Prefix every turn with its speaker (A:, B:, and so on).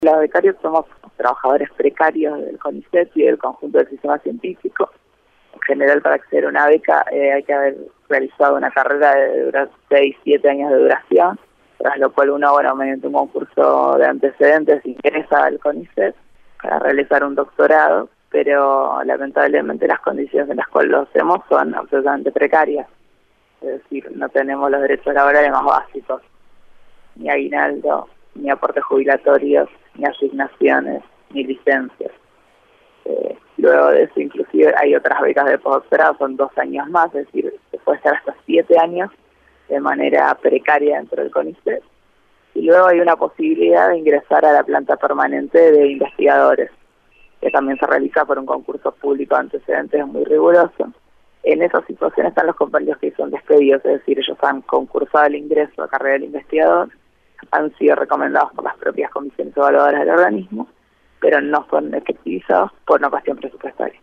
A: Los becarios somos trabajadores precarios del CONICET y del conjunto del sistema científico. En general, para acceder a una beca hay que haber realizado una carrera de 6-7 años de duración, tras lo cual uno, mediante un concurso de antecedentes ingresa al CONICET para realizar un doctorado, pero lamentablemente las condiciones en las cuales lo hacemos son absolutamente precarias. Es decir, no tenemos los derechos laborales más básicos, ni aguinaldo, ni aportes jubilatorios, ni asignaciones, ni licencias. Luego de eso, inclusive, hay otras becas de postdoctorado, son 2 años más, es decir, se puede estar hasta 7 años de manera precaria dentro del CONICET. Y luego hay una posibilidad de ingresar a la planta permanente de investigadores, que también se realiza por un concurso público de antecedentes muy riguroso. En esas situaciones están los compañeros que son despedidos, es decir, ellos han concursado el ingreso a carrera del investigador, han sido recomendados por las propias comisiones evaluadoras del organismo, pero no son efectivizados por una cuestión presupuestaria.